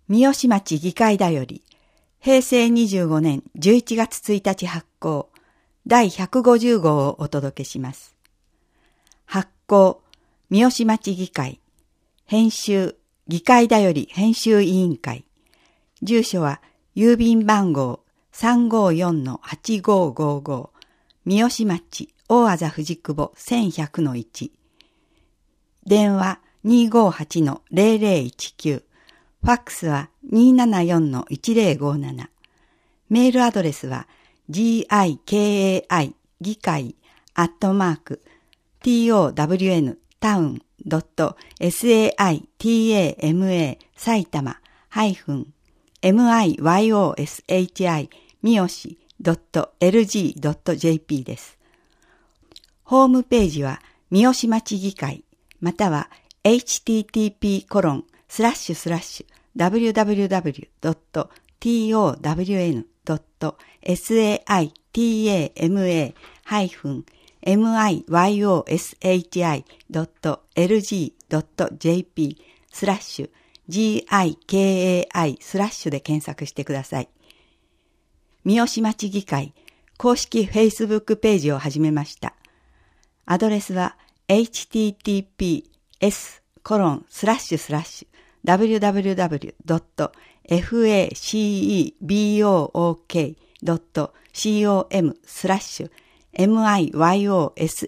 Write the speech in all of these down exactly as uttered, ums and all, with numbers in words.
三好町議会だより、へいせいにじゅうごねんじゅういちがつついたち発行、だいひゃくごじゅうごうをお届けします。発行、三好町議会。編集、議会だより編集委員会。住所は、郵便番号 さんごーよんのはちごーごーごー、三好町大字藤久保せんひゃくのいち。電話 にーごーはちのぜろぜろいちきゅう。ファックスは にーななよんのいちぜろごーなな。メールアドレスは ギカイ 議会アットマーク トウタウン ドット サイタマ 埼玉ハイフン ミヨシ 三好 ドット エルジー ドット ジェーピー です。ホームページは三好町議会または エイチティーティーピーコロンスラッシュスラッシュダブリューダブリューダブリュー ドット タウン ドット 埼玉 ハイフン ミヨシ ドット エルジー ドット ジェーピー スラッシュ ギカイ スラッシュで検索してください。三好町議会公式フェイスブックページを始めました。アドレスは エイチティーティーピーエスコロンスラッシュスラッシュダブリューダブリューダブリュー ドット フェイスブック ドット コム スラッシュ ミヨシ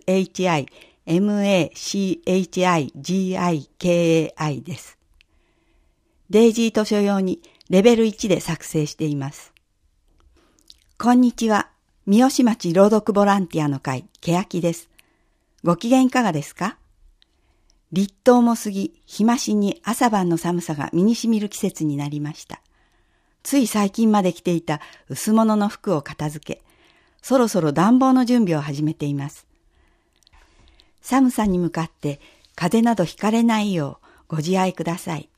マチです。デイジー図書用にレベルいちで作成しています。こんにちは。三好町朗読ボランティアの会、けやきです。ご機嫌いかがですか？立冬も過ぎ、日増しに朝晩の寒さが身に染みる季節になりました。つい最近まで着ていた薄物の服を片付け、そろそろ暖房の準備を始めています。寒さに向かって風邪などひかれないようご自愛ください。